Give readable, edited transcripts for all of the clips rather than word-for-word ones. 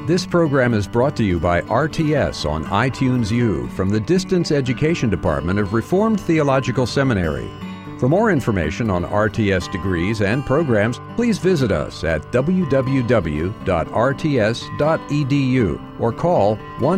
This program is brought to you by RTS on iTunes U from the Distance Education Department of Reformed Theological Seminary. For more information on RTS degrees and programs, please visit us at www.rts.edu or call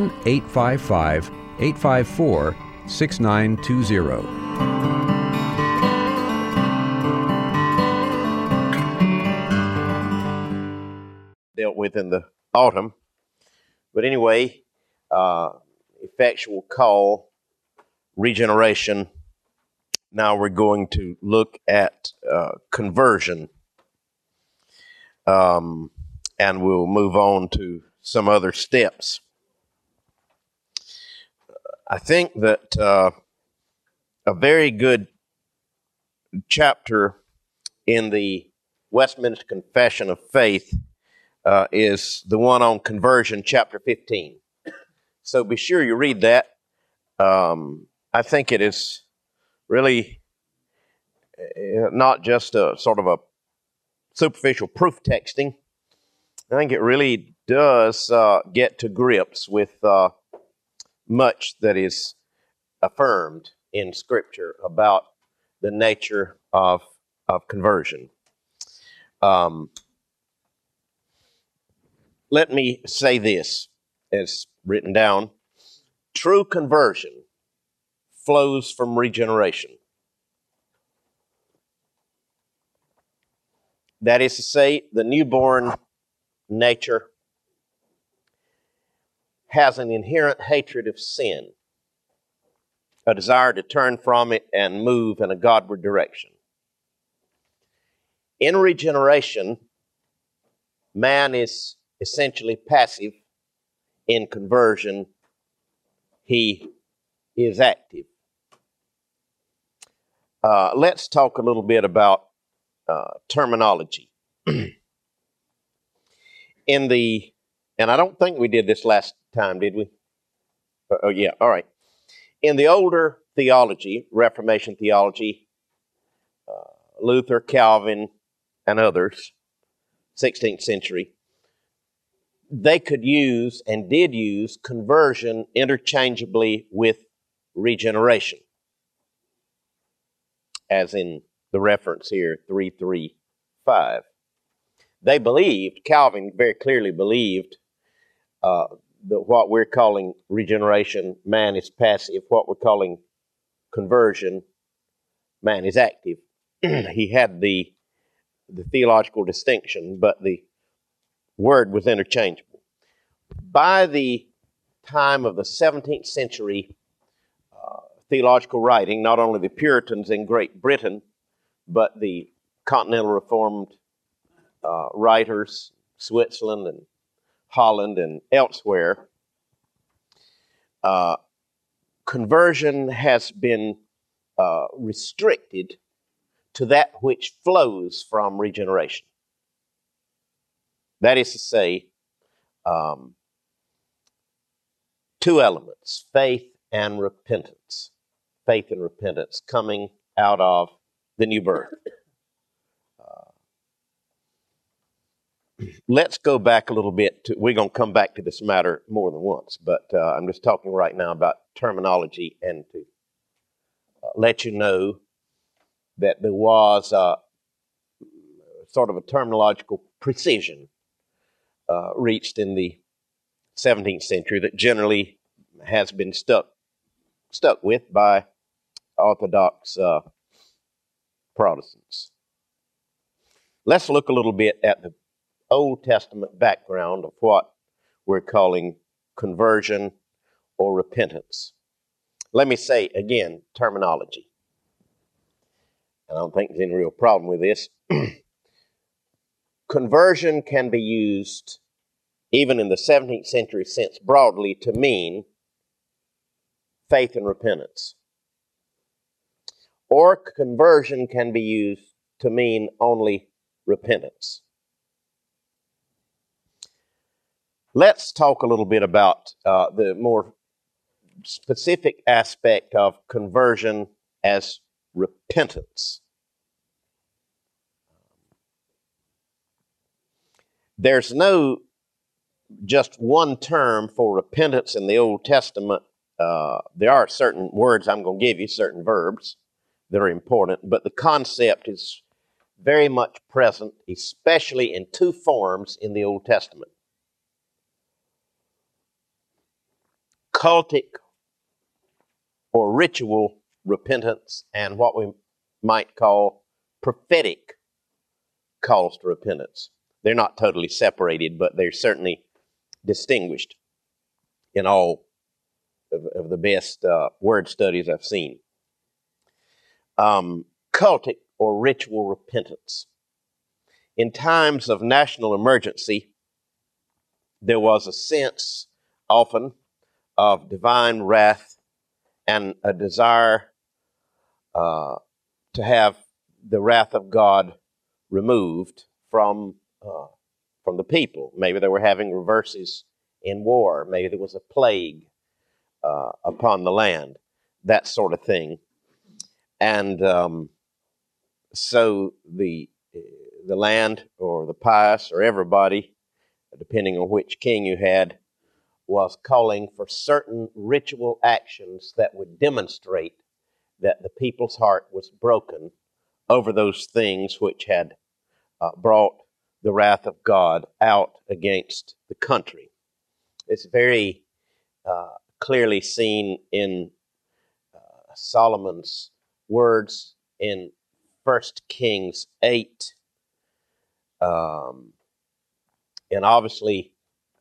1-855-854-6920. Dealt with in the autumn. But anyway, effectual call, regeneration. Now we're going to look at conversion, and we'll move on to some other steps. I think that a very good chapter in the Westminster Confession of Faith is the one on conversion, chapter 15. So be sure you read that. I think it is really not just a sort of a superficial proof texting. I think it really does get to grips with much that is affirmed in Scripture about the nature of conversion. Let me say this, as written down. True conversion flows from regeneration. That is to say, the newborn nature has an inherent hatred of sin, a desire to turn from it and move in a Godward direction. In regeneration, man is essentially passive. In conversion, he is active. Let's talk a little bit about terminology. And I don't think we did this last time, did we? Oh, yeah, all right. In the older theology, Reformation theology, Luther, Calvin, and others, 16th century, they could use and did use conversion interchangeably with regeneration, as in the reference here, 3:3:5. They believed, Calvin very clearly believed, that what we're calling regeneration, man is passive. What we're calling conversion, man is active. He had the theological distinction, but the word was interchangeable. By the time of the 17th century theological writing, not only the Puritans in Great Britain, but the Continental Reformed writers, Switzerland and Holland and elsewhere, conversion has been restricted to that which flows from regeneration. That is to say, two elements, faith and repentance. Faith and repentance coming out of the new birth. Let's go back a little bit. We're going to come back to this matter more than once, but I'm just talking right now about terminology and to let you know that there was sort of a terminological precision reached in the 17th century that generally has been stuck with by Orthodox Protestants. Let's look a little bit at the Old Testament background of what we're calling conversion or repentance. Let me say again, terminology. I don't think there's any real problem with this. Conversion can be used, even in the 17th century sense, broadly to mean faith and repentance. Or conversion can be used to mean only repentance. Let's talk a little bit about the more specific aspect of conversion as repentance. There's no just one term for repentance in the Old Testament. There are certain words I'm going to give you, certain verbs that are important, but the concept is very much present, especially in two forms in the Old Testament. Cultic or ritual repentance, and what we might call prophetic calls to repentance. They're not totally separated, but they're certainly distinguished in all of the best word studies I've seen. Cultic or ritual repentance. In times of national emergency, there was a sense often of divine wrath and a desire to have the wrath of God removed from the people. Maybe they were having reverses in war. Maybe there was a plague upon the land, that sort of thing. And so the land or the pious or everybody, depending on which king you had, was calling for certain ritual actions that would demonstrate that the people's heart was broken over those things which had brought the wrath of God out against the country. It's very clearly seen in Solomon's words in 1 Kings 8. And obviously,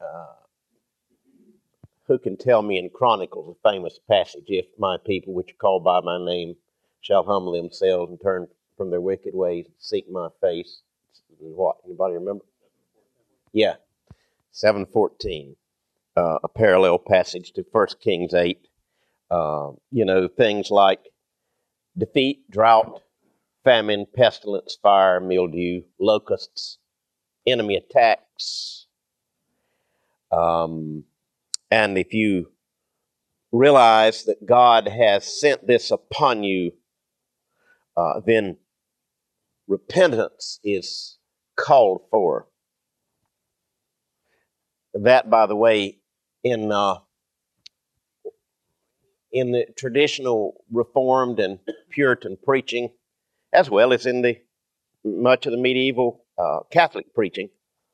who can tell me in Chronicles, a famous passage, if my people which are called by my name shall humble themselves and turn from their wicked ways and seek my face. What? Anybody remember? Yeah, 7:14, a parallel passage to 1 Kings 8. Things like defeat, drought, famine, pestilence, fire, mildew, locusts, enemy attacks. And if you realize that God has sent this upon you, then repentance is called for. That, by the way, in the traditional Reformed and Puritan preaching, as well as in much of the medieval Catholic preaching,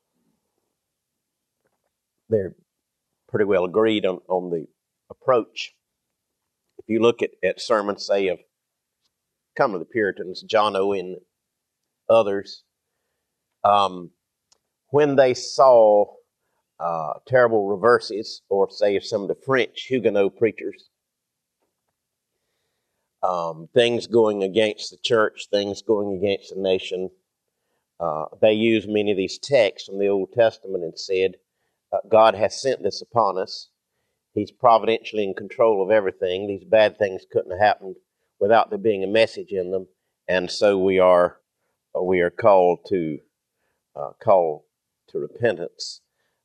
they're pretty well agreed on the approach. If you look at sermons, say, of some of the Puritans, John Owen, others, when they saw terrible reverses, or say some of the French Huguenot preachers, things going against the church, things going against the nation, they used many of these texts from the Old Testament and said, God has sent this upon us. He's providentially in control of everything. These bad things couldn't have happened without there being a message in them, and so we are called to repentance.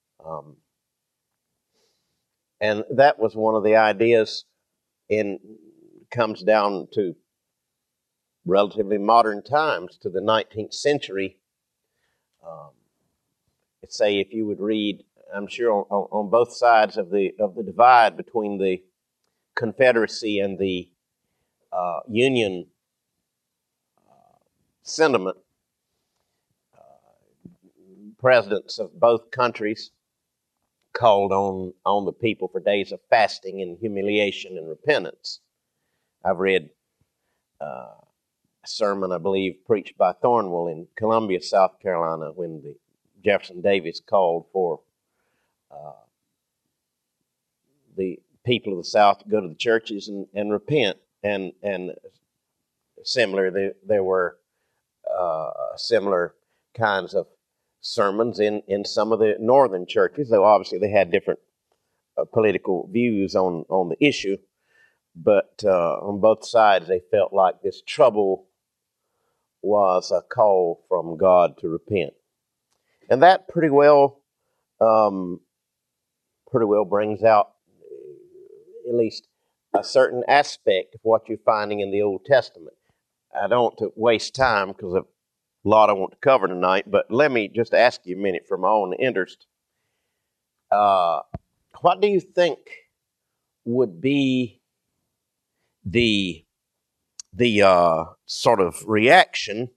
And that was one of the ideas. Comes down to relatively modern times, to the 19th century. Say, if you would read, I'm sure on both sides of the divide between the Confederacy and the Union sentiment, presidents of both countries called on the people for days of fasting and humiliation and repentance. I've read a sermon, I believe, preached by Thornwell in Columbia, South Carolina, when the Jefferson Davis called for the people of the South to go to the churches and repent. And similar, there were similar kinds of sermons in some of the northern churches, though obviously they had different political views on the issue. But on both sides, they felt like this trouble was a call from God to repent. And that pretty well brings out at least a certain aspect of what you're finding in the Old Testament. I don't want to waste time because of a lot I want to cover tonight, but let me just ask you a minute for my own interest. What do you think would be the sort of reaction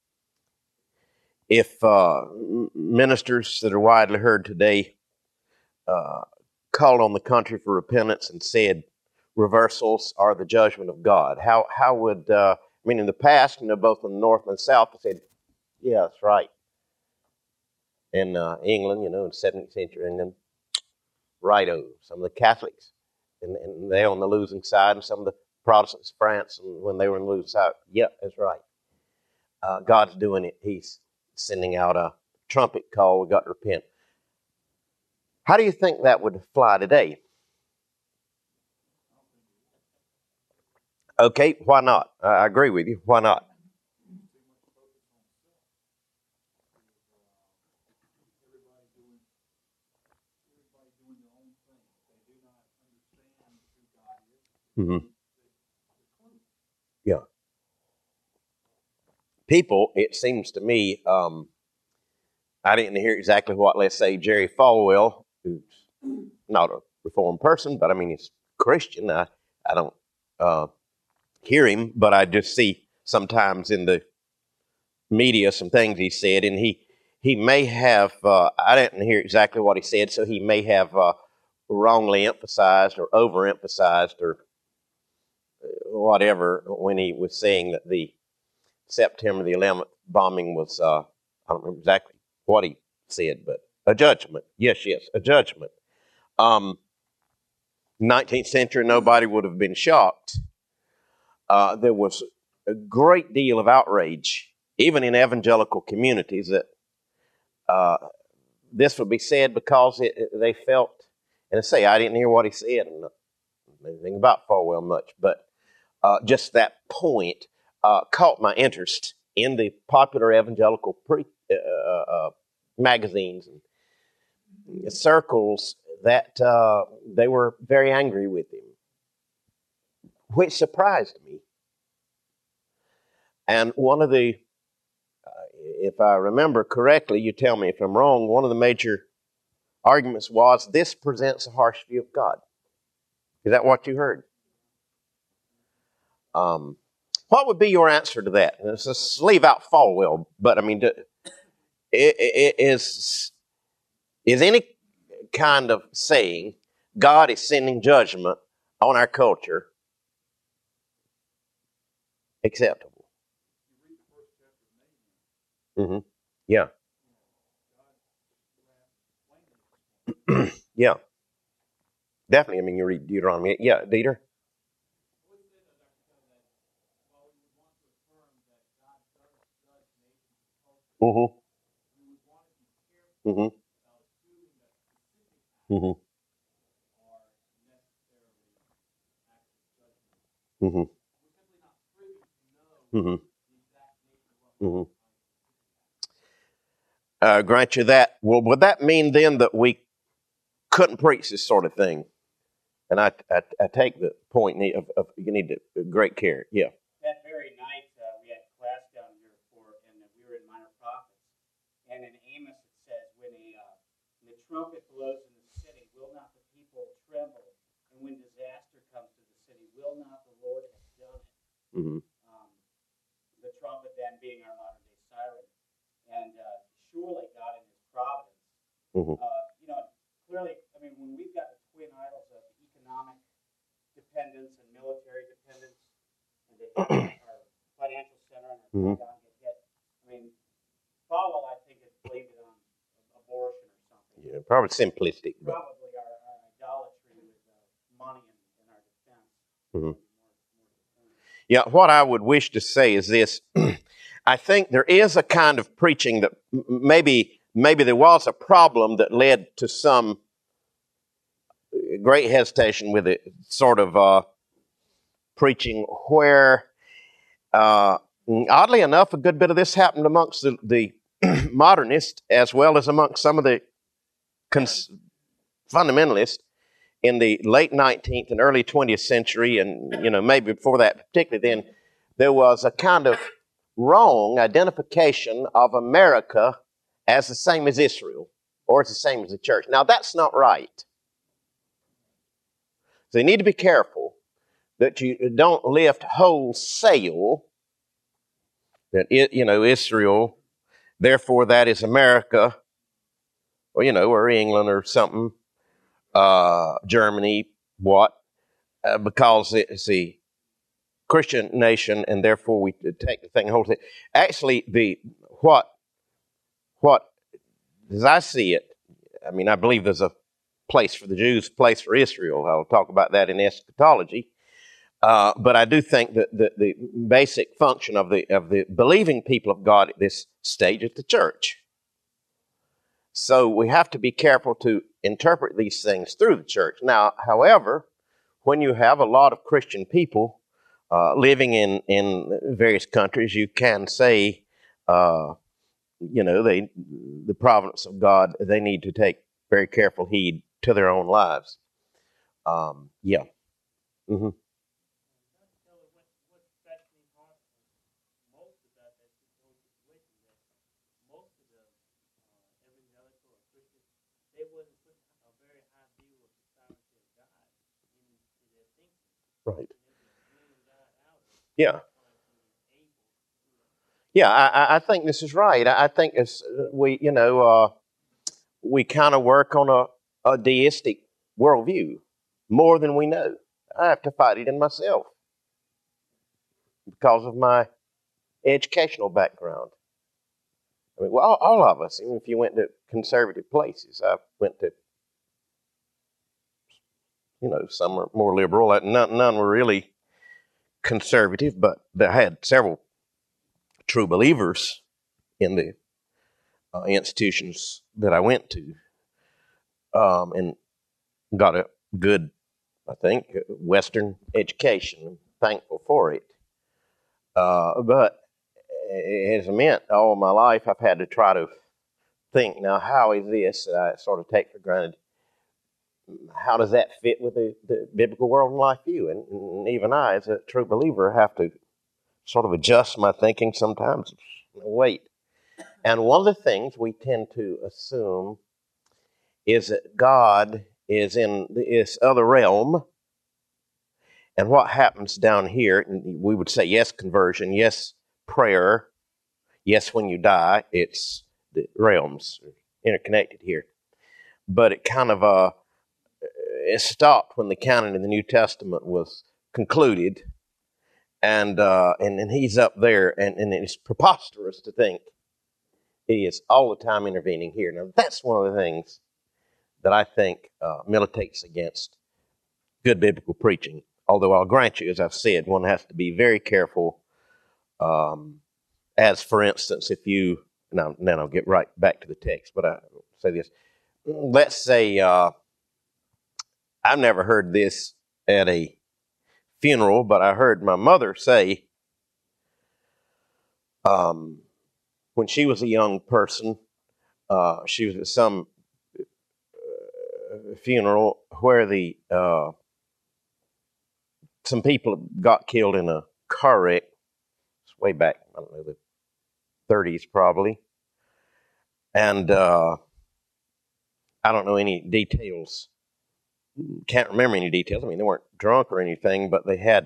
if ministers that are widely heard today called on the country for repentance and said reversals are the judgment of God? How would I mean, in the past, both in the North and the South, they said, yeah, that's right. In England, in 17th century England, righto. Some of the Catholics, and they on the losing side, and some of the Protestants, France, and when they were on the losing side, yeah, that's right. God's doing it. He's sending out a trumpet call. We got to repent. How do you think that would fly today? Okay, why not? I agree with you. Why not? Mm-hmm. Yeah. People, it seems to me, I didn't hear exactly what, let's say, Jerry Falwell, who's not a Reformed person, but I mean, he's Christian. I don't hear him, but I just see sometimes in the media some things he said, and he may have, I didn't hear exactly what he said, so he may have wrongly emphasized or overemphasized or whatever when he was saying that the September the 11th bombing was, I don't remember exactly what he said, but a judgment. Yes, a judgment. 19th century, nobody would have been shocked. There was a great deal of outrage, even in evangelical communities, that this would be said because they felt, and I say I didn't hear what he said, and not anything about Falwell much, but just that point caught my interest in the popular evangelical magazines and circles that they were very angry with him, which surprised me. And one of the, if I remember correctly, you tell me if I'm wrong, one of the major arguments was this presents a harsh view of God. Is that what you heard? What would be your answer to that? Let's just leave out Falwell, but I mean, is any kind of saying God is sending judgment on our culture acceptable? Mm-hmm. Yeah. Yeah. Definitely. I mean, you read Deuteronomy. Yeah, Dieter? Mm-hmm. Mm-hmm. Mm-hmm. Mm-hmm. Mm-hmm. Mm-hmm. Grant you that. Well, would that mean then that we couldn't preach this sort of thing? And I take the point of you need to great care. Yeah. That very night, we had class down here and we were in Minor Prophets. And in Amos it says, when the trumpet blows in the city, will not the people tremble? And when disaster comes to the city, will not the Lord have done it? Mm-hmm. The trumpet then being our modern day siren. And surely God in His providence, Mm-hmm. Clearly, I mean, when we've got the twin idols of economic dependence and military dependence, and they hit our financial center and our Mm-hmm. Pentagon get hit. I mean, Falwell, I think, had blamed it on abortion or something. Yeah, probably simplistic, but Probably our idolatry with money in our defense. Mm-hmm. Yeah, what I would wish to say is this. I think there is a kind of preaching that maybe there was a problem that led to some great hesitation with it, sort of preaching where, oddly enough, a good bit of this happened amongst the modernists as well as amongst some of the fundamentalists in the late 19th and early 20th century, and maybe before that, particularly then, there was a kind of wrong identification of America as the same as Israel or it's the same as the church. Now, that's not right. So you need to be careful that you don't lift wholesale that, Israel, therefore that is America, or, or England or something, Germany, what? Because it's the Christian nation, and therefore we take the thing wholesale. Actually, what as I see it, I mean, I believe there's a place for the Jews, place for Israel. I'll talk about that in eschatology. But I do think that the basic function of the believing people of God at this stage is the church. So we have to be careful to interpret these things through the church. Now, however, when you have a lot of Christian people living in various countries, you can say, the providence of God, they need to take very careful heed to their own lives. Yeah. Mm-hmm. Right. Yeah. Yeah, I think this is right. I think we kind of work on a deistic worldview more than we know. I have to fight it in myself because of my educational background. I mean, well, all of us, even if you went to conservative places, I went to, some are more liberal. None were really conservative, but they had several true believers in the institutions that I went to, and got a good, I think, Western education. I'm thankful for it. But it has meant all my life I've had to try to think, now, how is this that I sort of take for granted? How does that fit with the biblical world and life view? And even I, as a true believer, have to sort of adjust my thinking sometimes. Wait. And one of the things we tend to assume is that God is in this other realm, and what happens down here, we would say yes, conversion, yes, prayer, yes, when you die, it's the realms interconnected here. But it kind of it stopped when the canon in the New Testament was concluded, and he's up there, and it's preposterous to think he is all the time intervening here. Now, that's one of the things that I think militates against good biblical preaching. Although I'll grant you, as I've said, one has to be very careful. As for instance, if you, now I'll get right back to the text, but I say this. Let's say I've never heard this at a funeral, but I heard my mother say, when she was a young person, she was at some funeral where some people got killed in a car wreck. It's way back, I don't know, the 30s probably. And I don't know any details. Can't remember any details. I mean, they weren't drunk or anything, but they had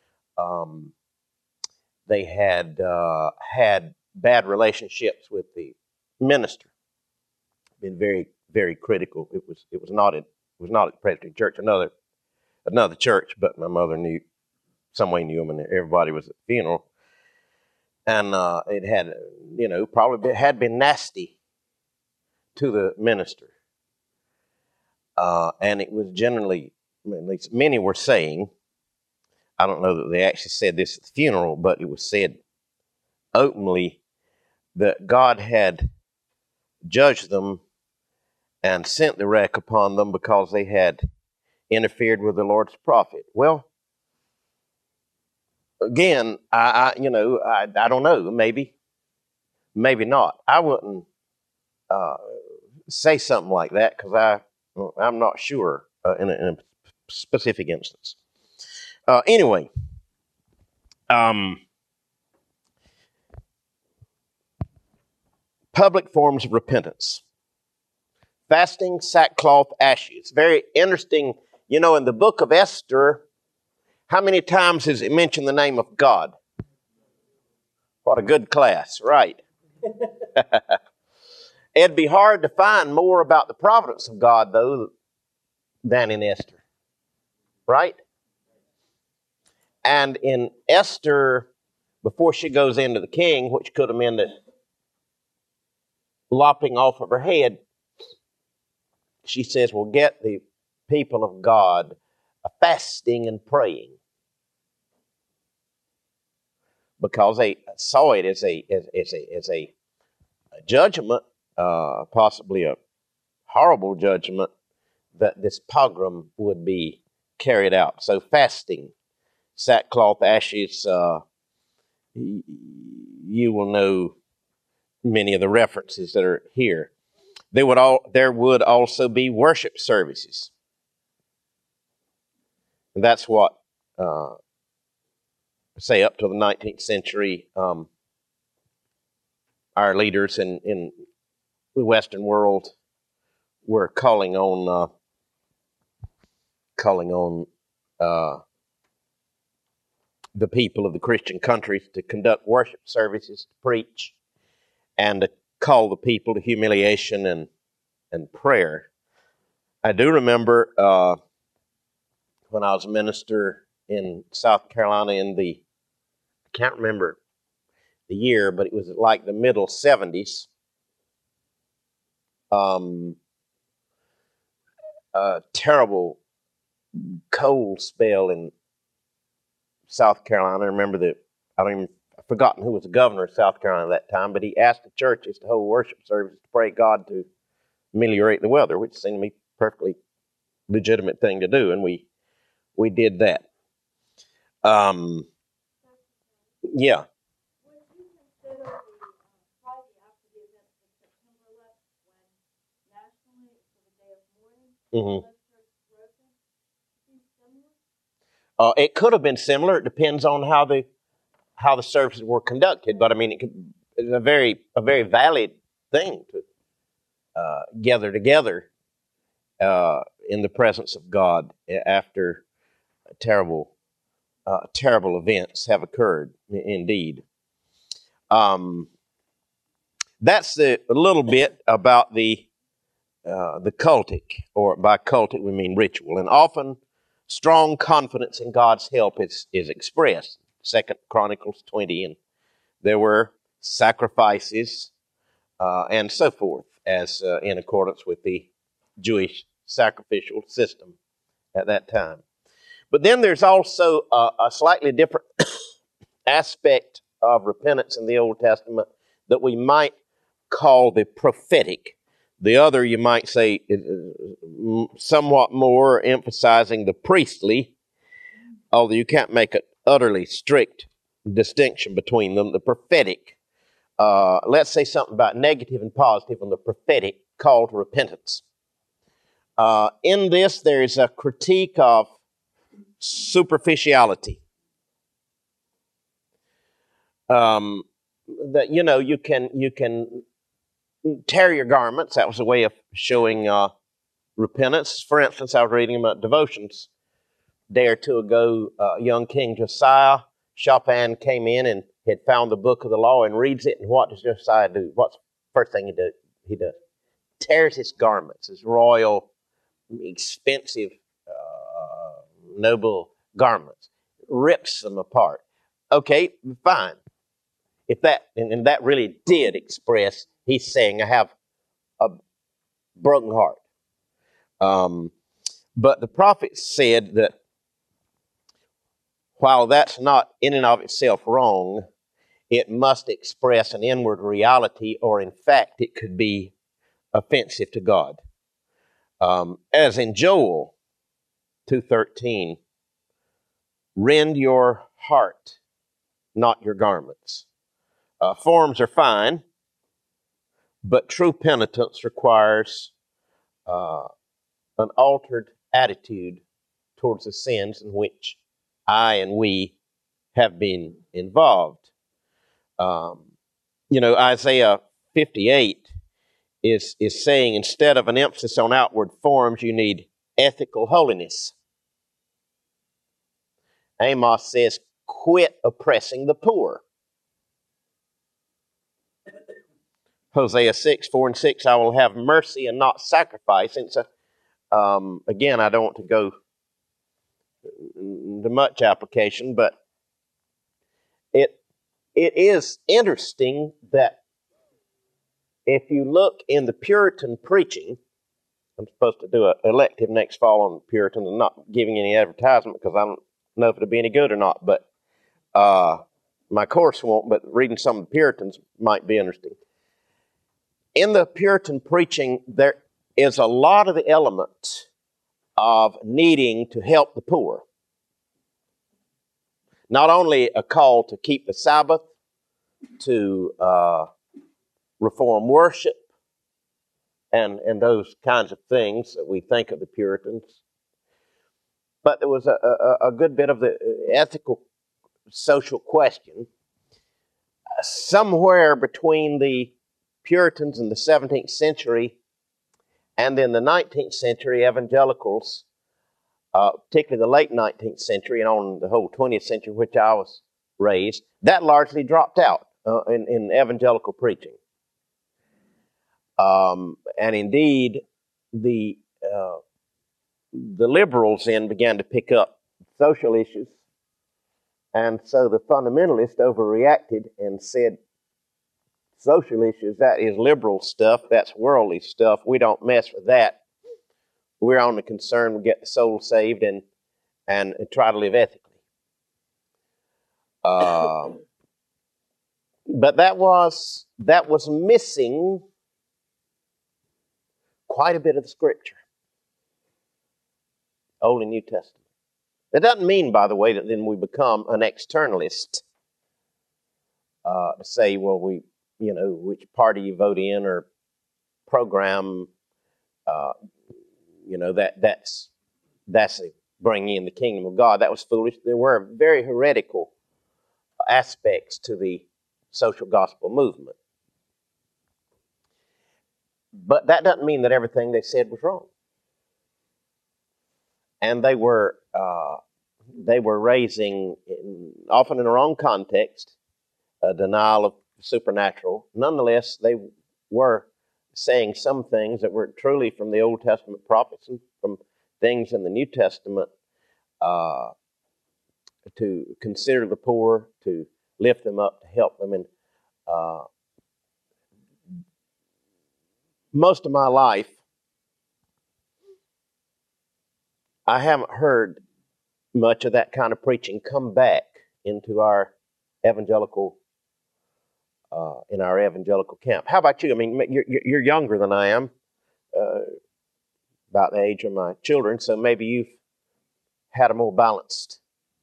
had bad relationships with the minister. Been very, very critical. It was not at the Presbyterian Church, another church, but my mother knew him, and everybody was at the funeral. And it had, probably had been nasty to the minister. And it was generally, at least many were saying, I don't know that they actually said this at the funeral, but it was said openly that God had judged them and sent the wreck upon them because they had interfered with the Lord's prophet. Well, again, I don't know, maybe not. I wouldn't say something like that because I'm not sure in a specific instance. Anyway, public forms of repentance. Fasting, sackcloth, ashes. Very interesting. You know, in the book of Esther, how many times does it mention the name of God? What a good class, right? It'd be hard to find more about the providence of God, though, than in Esther, right? And in Esther, before she goes into the king, which could have meant the lopping off of her head, she says, well, get the people of God fasting and praying. Because they saw it as a judgment, possibly a horrible judgment, that this pogrom would be carried out. So fasting, sackcloth, ashes, you will know many of the references that are here. There would also be worship services. And that's what, say, up to the 19th century, our leaders in the Western world were calling on the people of the Christian countries to conduct worship services, to preach, and to call the people to humiliation and prayer. I do remember when I was a minister in South Carolina I can't remember the year, but it was like the middle 70s. A terrible cold spell in South Carolina. I remember I've forgotten who was the governor of South Carolina at that time, but he asked the churches to hold worship services to pray God to ameliorate the weather, which seemed to me a perfectly legitimate thing to do, and we did that. Yeah. Would you consider the Friday after the event of September 11th, when nationally it was a day of mourning, Mm-hmm. broken, seems similar? It could have been similar. It depends on how the services were conducted, but I mean, it's a very valid thing to gather together in the presence of God after terrible events have occurred. Indeed, that's a little bit about the cultic, or by cultic we mean ritual, and often strong confidence in God's help is expressed. 2 Chronicles 20, and there were sacrifices and so forth, as in accordance with the Jewish sacrificial system at that time. But then there's also a slightly different aspect of repentance in the Old Testament that we might call the prophetic. The other, you might say, is somewhat more emphasizing the priestly, although you can't make an utterly strict distinction between them. The prophetic, let's say something about negative and positive on the prophetic call to repentance. In this, there is a critique of superficiality. That, you know, you can tear your garments. That was a way of showing repentance. For instance, I was reading about devotions a day or two ago. Young King Josiah, Chopin came in and had found the book of the law and reads it. And what does Josiah do? What's the first thing he does? Tears his garments, his royal, expensive, noble garments, rips them apart. Okay, fine. If that, and that really did express, he's saying, I have a broken heart. But the prophet said that while that's not in and of itself wrong, it must express an inward reality, or in fact, it could be offensive to God. As in Joel 2:13, rend your heart, not your garments. Forms are fine, but true penitence requires an altered attitude towards the sins in which I and we have been involved. You know, Isaiah 58 is saying instead of an emphasis on outward forms, you need ethical holiness. Amos says, quit oppressing the poor. Hosea 6:4-6, I will have mercy and not sacrifice. And so, again, I don't want to go into much application, but it is interesting that if you look in the Puritan preaching, I'm supposed to do an elective next fall on Puritans. I'm not giving any advertisement because I don't know if it'll be any good or not, but my course won't, but reading some of the Puritans might be interesting. In the Puritan preaching, there is a lot of the elements of needing to help the poor. Not only a call to keep the Sabbath, to reform worship, and those kinds of things that we think of the Puritans, but there was a good bit of the ethical, social question. Somewhere between the Puritans in the 17th century and in the 19th century, evangelicals, particularly the late 19th century and on the whole 20th century, which I was raised, that largely dropped out in evangelical preaching. And indeed, the liberals then began to pick up social issues, and so the fundamentalists overreacted and said, social issues, that is liberal stuff, that's worldly stuff, we don't mess with that. We're only concerned to get the soul saved and try to live ethically. But that was missing quite a bit of the Scripture, Old and New Testament. That doesn't mean, by the way, that then we become an externalist to say, well, which party you vote in or program, that's bringing in the kingdom of God. That was foolish. There were very heretical aspects to the social gospel movement. But that doesn't mean that everything they said was wrong. And they were raising, often in the wrong context, a denial of supernatural. Nonetheless, they were saying some things that were truly from the Old Testament prophets and from things in the New Testament, to consider the poor, to lift them up, to help them. And most of my life, I haven't heard much of that kind of preaching come back into our evangelical in our evangelical camp. How about you? I mean, you're younger than I am, about the age of my children, so maybe you've had a more balanced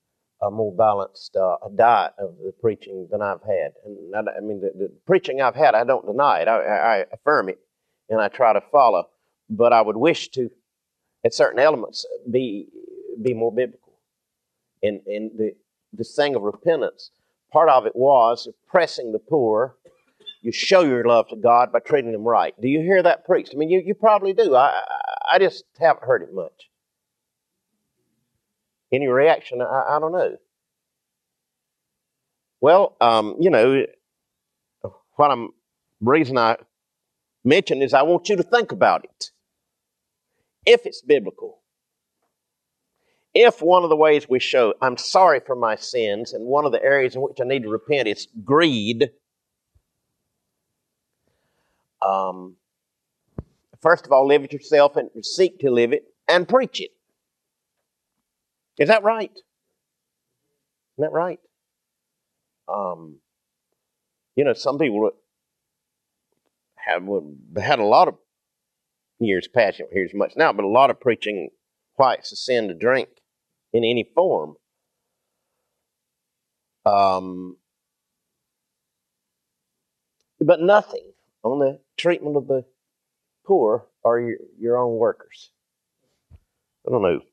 diet of the preaching than I've had. And I mean, the preaching I've had, I don't deny it. I affirm it, and I try to follow. But I would wish to, at certain elements, be more biblical. In this thing of repentance, part of it was oppressing the poor. You show your love to God by treating them right. Do you hear that preached? I mean, you probably do. I just haven't heard it much. Any reaction? I don't know. Well, reason I mention is I want you to think about it. If it's biblical, if one of the ways we show I'm sorry for my sins, and one of the areas in which I need to repent is greed, first of all, live it yourself and seek to live it and preach it. Is that right? Isn't that right? Some people have had a lot of years past, you don't hear as much now, but a lot of preaching why it's a sin to drink in any form. But nothing on the treatment of the poor or your own workers. I don't know.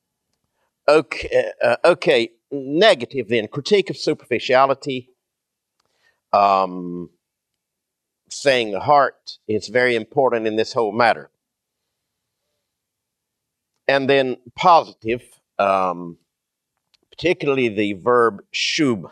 Okay. Negative then. Critique of superficiality. saying the heart is very important in this whole matter. And then positive, particularly the verb shub.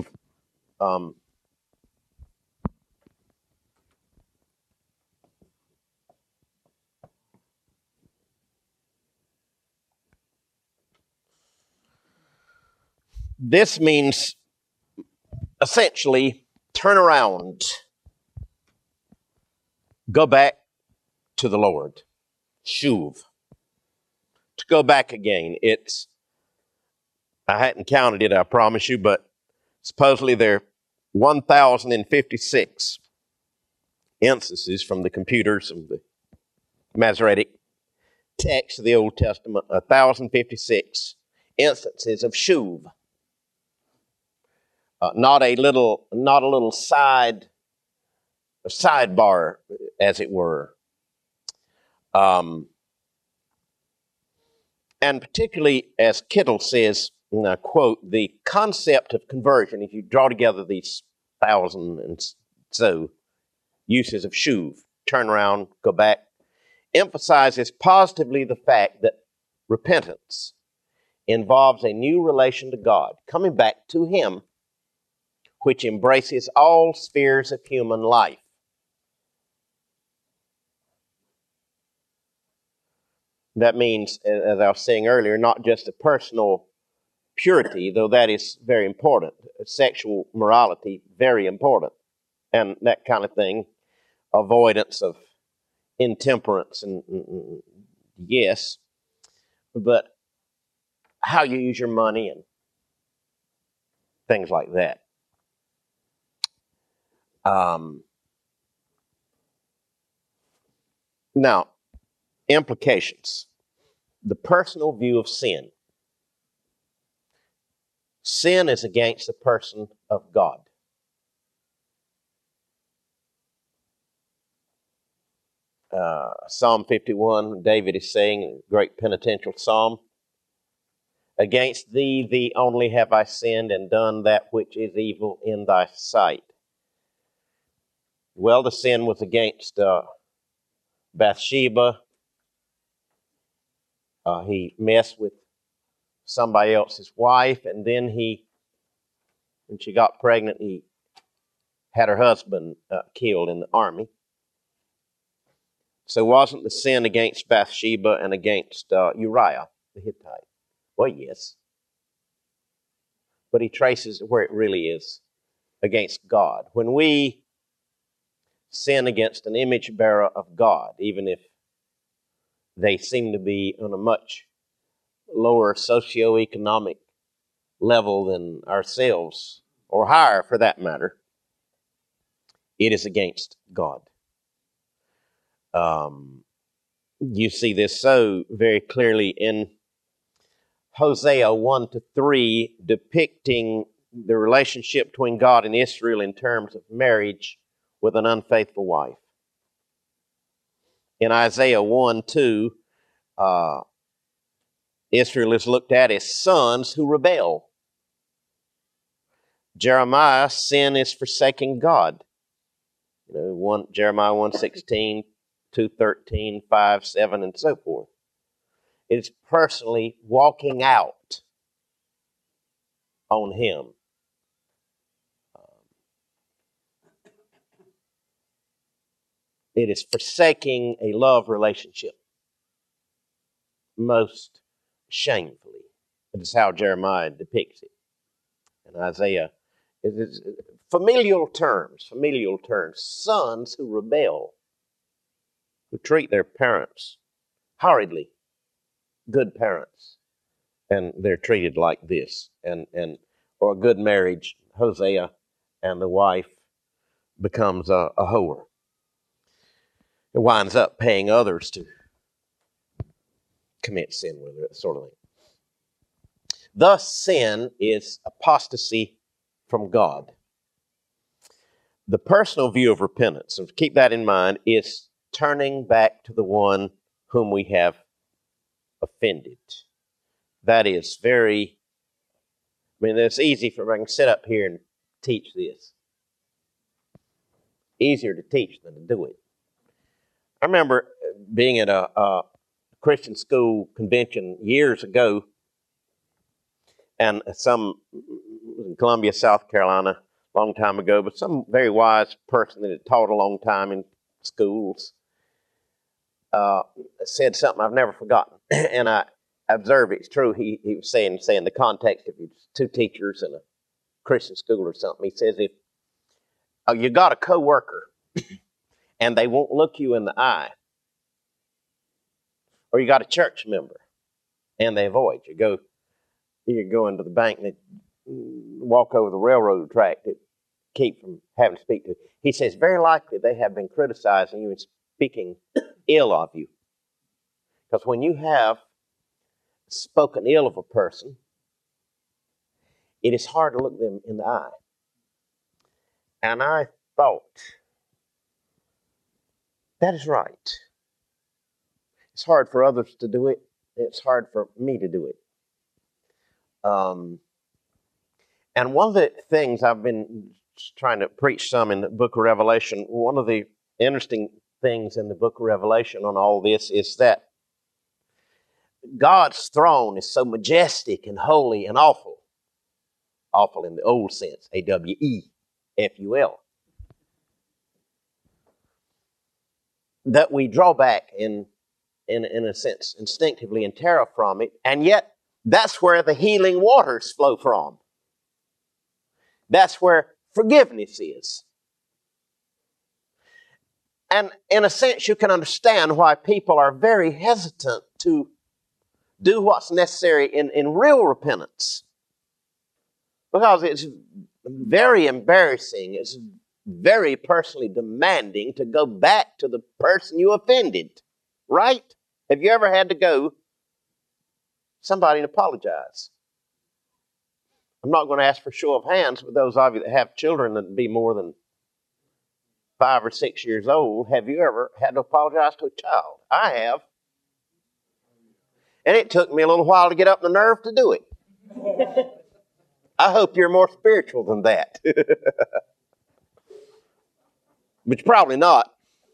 This means essentially turn around, go back to the Lord. Shuv. To go back again. I hadn't counted it, I promise you, but supposedly there are 1,056 instances from the computers of the Masoretic text of the Old Testament, 1,056 instances of shuv. Not a little sidebar, as it were. And particularly, as Kittle says, and I quote, the concept of conversion, if you draw together these 1,000 and so uses of shuv, turn around, go back, emphasizes positively the fact that repentance involves a new relation to God, coming back to Him, which embraces all spheres of human life. That means, as I was saying earlier, not just a personal purity, though that is very important. Sexual morality, very important. And that kind of thing. Avoidance of intemperance, and yes. But how you use your money and things like that. Now, implications. The personal view of sin. Sin is against the person of God. Psalm 51, David is saying, a great penitential psalm, against thee, thee only have I sinned and done that which is evil in thy sight. Well, the sin was against Bathsheba. He messed with somebody else's wife, and then when she got pregnant, he had her husband killed in the army. So wasn't the sin against Bathsheba and against Uriah the Hittite? Well, yes. But he traces where it really is, against God. When we sin against an image bearer of God, even if they seem to be on a much lower socioeconomic level than ourselves, or higher for that matter, it is against God. You see this so very clearly in Hosea 1-3, depicting the relationship between God and Israel in terms of marriage with an unfaithful wife. In Isaiah 1-2, Israel is looked at as sons who rebel. Jeremiah, sin is forsaking God. Jeremiah 1:16, 2:13, 5:7, and so forth. It is personally walking out on Him. It is forsaking a love relationship most shamefully. That is how Jeremiah depicts it. And Isaiah, it is familial terms, sons who rebel, who treat their parents horridly, good parents, and they're treated like this. Or a good marriage, Hosea and the wife becomes a whore. It winds up paying others to commit sin with her, sort of thing. Thus, sin is apostasy from God. The personal view of repentance, and keep that in mind, is turning back to the one whom we have offended. That is it's easy for me. I can sit up here and teach this. easier to teach than to do it. I remember being at a Christian school convention years ago, and in Columbia, South Carolina, a long time ago, but some very wise person that had taught a long time in schools said something I've never forgotten, and I observe it's true. He was saying the context of two teachers in a Christian school or something. He says, if you got a coworker and they won't look you in the eye, or you got a church member and they avoid you, go into the bank and they walk over the railroad track to keep from having to speak to you. He says, very likely they have been criticizing you and speaking ill of you. Because when you have spoken ill of a person, it is hard to look them in the eye. And I thought, that is right. It's hard for others to do it. It's hard for me to do it. And one of the things I've been trying to preach some in the book of Revelation, one of the interesting things in the book of Revelation on all this is that God's throne is so majestic and holy and awful. Awful in the old sense, A-W-E-F-U-L. That we draw back in a sense instinctively in terror from it, and yet that's where the healing waters flow from. That's where forgiveness is. And in a sense, you can understand why people are very hesitant to do what's necessary in real repentance. Because it's very embarrassing. It's very personally demanding to go back to the person you offended. Right? Have you ever had to go somebody and apologize? I'm not going to ask for show of hands, but those of you that have children that be more than 5 or 6 years old, have you ever had to apologize to a child? I have. And it took me a little while to get up the nerve to do it. I hope you're more spiritual than that. But you're probably not.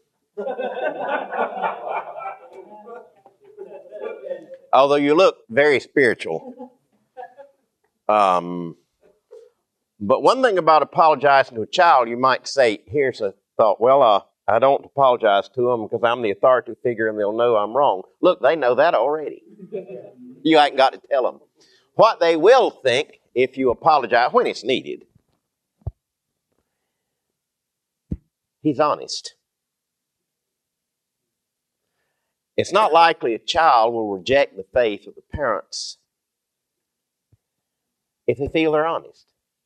Although you look very spiritual. But one thing about apologizing to a child, you might say, here's a thought, well, I don't apologize to them because I'm the authority figure and they'll know I'm wrong. Look, they know that already. You ain't got to tell them. What they will think if you apologize when it's needed, he's honest. It's not likely a child will reject the faith of the parents if they feel they're honest.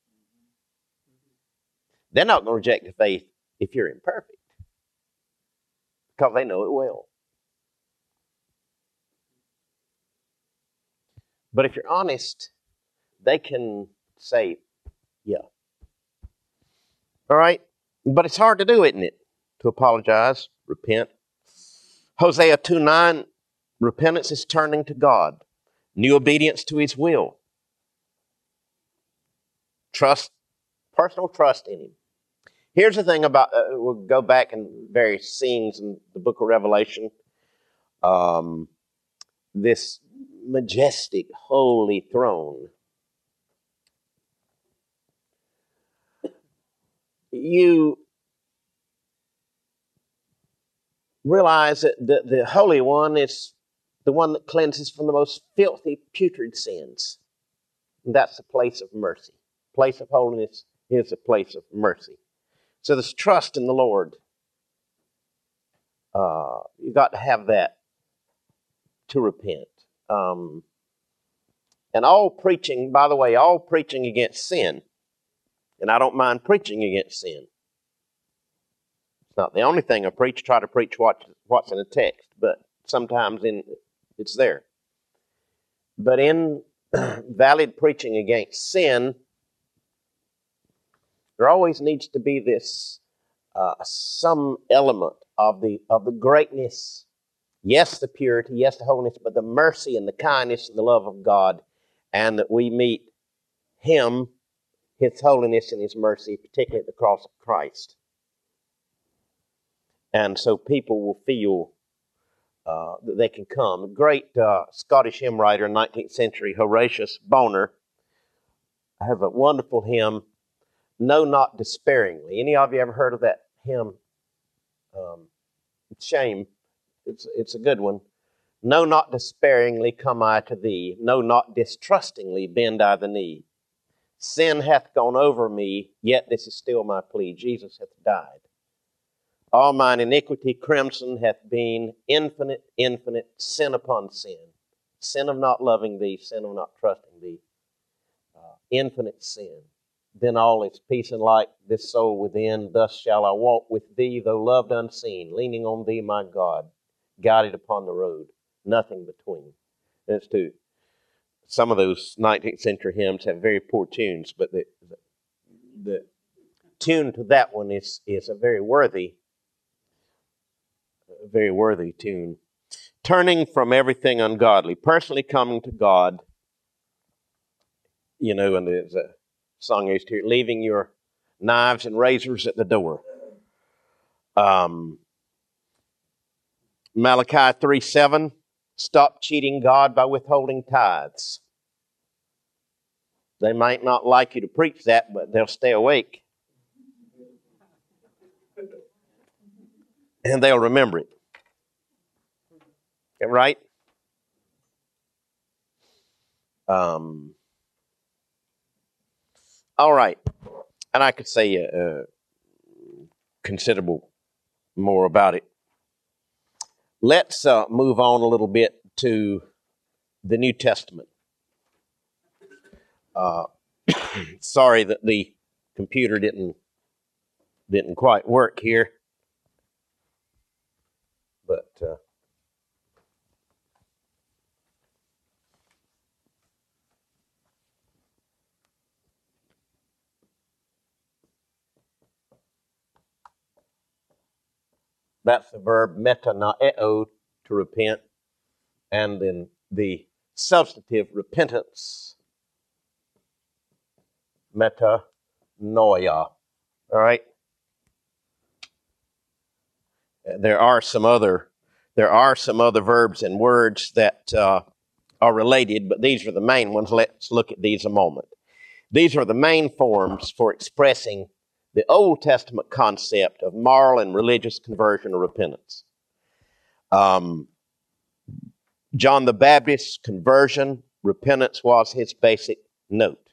They're not going to reject the faith if you're imperfect, because they know it will. But if you're honest, they can say, yeah. All right? But it's hard to do, isn't it? To apologize, repent. Hosea 2:9, repentance is turning to God. New obedience to His will. Trust, personal trust in Him. Here's the thing about, we'll go back in various scenes in the book of Revelation. This majestic, holy throne. You realize that the Holy One is the one that cleanses from the most filthy, putrid sins. And that's a place of mercy. Place of holiness is a place of mercy. So there's trust in the Lord. You've got to have that to repent. And all preaching, by the way, all preaching against sin, and I don't mind preaching against sin. It's not the only thing I preach. Try to preach what's in the text, but sometimes it's there. But in valid preaching against sin, there always needs to be this some element of the greatness. Yes, the purity. Yes, the holiness, but the mercy and the kindness and the love of God, and that we meet Him, His holiness and His mercy, particularly at the cross of Christ. And so people will feel that they can come. The great Scottish hymn writer, 19th century, Horatius Bonar, has a wonderful hymn, "No Not Despairingly." Any of you ever heard of that hymn? Shame. It's a good one. "No, not despairingly come I to thee. No, not distrustingly bend I the knee. Sin hath gone over me, yet this is still my plea. Jesus hath died. All mine iniquity crimson hath been infinite, infinite sin upon sin. Sin of not loving thee, sin of not trusting thee. Infinite sin. Then all is peace and light, this soul within. Thus shall I walk with thee, though loved unseen, leaning on thee, my God, guided upon the road, nothing between." That's two. Some of those 19th century hymns have very poor tunes, but the tune to that one is a very worthy tune. Turning from everything ungodly, personally coming to God, and there's a song I used to hear, leaving your knives and razors at the door. Malachi 3:7, stop cheating God by withholding tithes. They might not like you to preach that, but they'll stay awake. And they'll remember it. Right? All right. And I could say considerable more about it. Let's move on a little bit to the New Testament. Sorry that the computer didn't quite work here, but that's the verb metanoeo, to repent, and then the substantive repentance, metanoia. All right. There are some other verbs and words that are related, but these are the main ones. Let's look at these a moment. These are the main forms for expressing the Old Testament concept of moral and religious conversion or repentance. John the Baptist's conversion, repentance was his basic note.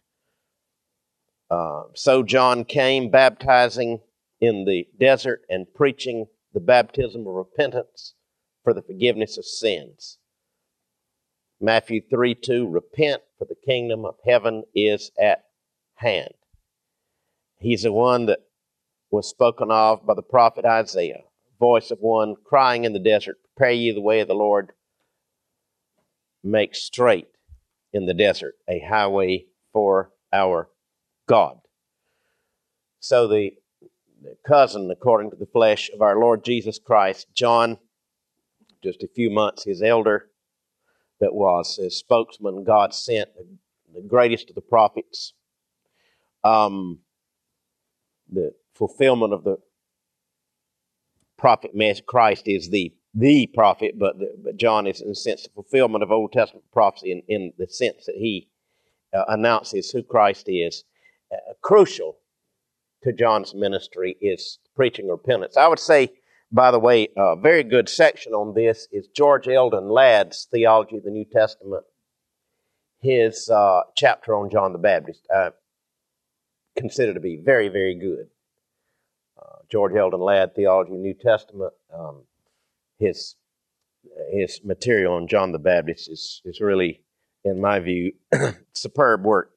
So John came baptizing in the desert and preaching the baptism of repentance for the forgiveness of sins. Matthew 3:2, repent, for the kingdom of heaven is at hand. He's the one that was spoken of by the prophet Isaiah, voice of one crying in the desert, prepare ye the way of the Lord, make straight in the desert a highway for our God. So the cousin, according to the flesh, of our Lord Jesus Christ, John, just a few months his elder, that was his spokesman God sent, the greatest of the prophets. The fulfillment of the prophet Christ is the prophet, but John is, in a sense, the fulfillment of Old Testament prophecy in the sense that he announces who Christ is. Crucial to John's ministry is preaching repentance. I would say, by the way, a very good section on this is George Eldon Ladd's Theology of the New Testament. His chapter on John the Baptist I consider to be very, very good. George Eldon Ladd, Theology of the New Testament. His material on John the Baptist is really, in my view, superb work.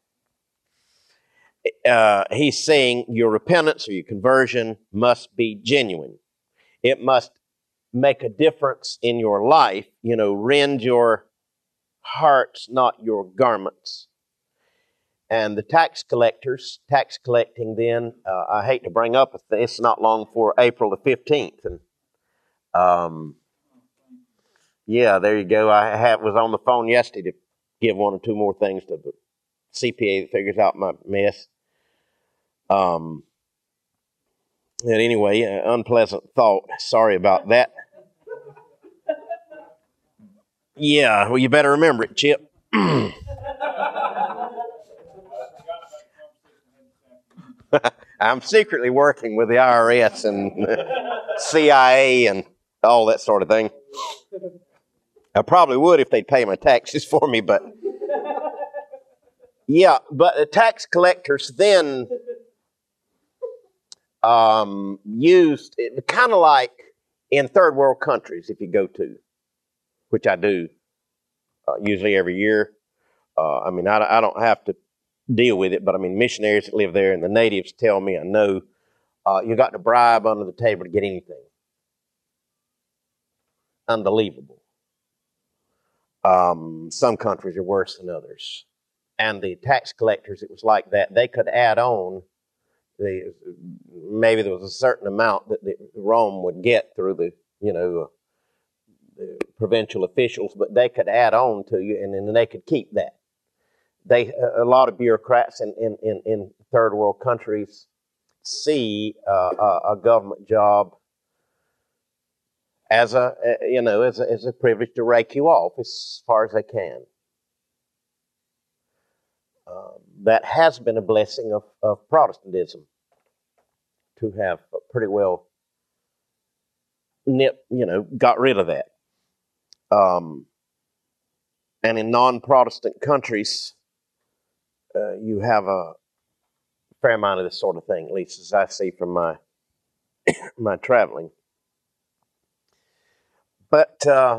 He's saying your repentance or your conversion must be genuine. It must make a difference in your life. Rend your hearts, not your garments. And the tax collecting then, I hate to bring up, it's not long for April the 15th. And yeah, there you go. I was on the phone yesterday to give one or two more things to the CPA that figures out my mess. And anyway, unpleasant thought. Sorry about that. Yeah, well, you better remember it, Chip. I'm secretly working with the IRS and CIA and all that sort of thing. I probably would if they'd pay my taxes for me, but yeah, but the tax collectors then used it kind of like in third world countries, if you go to, which I do usually every year. I mean, I don't have to deal with it, but I mean, missionaries that live there and the natives tell me, I know, you got to bribe under the table to get anything. Unbelievable. Some countries are worse than others. And the tax collectors, it was like that. They could add on, maybe there was a certain amount that Rome would get through the provincial officials, but they could add on to you, and then they could keep that. A lot of bureaucrats in third world countries see a government job as a privilege to rake you off as far as they can. That has been a blessing of Protestantism, to have pretty well got rid of that. And in non-Protestant countries, you have a fair amount of this sort of thing, at least as I see from my traveling. But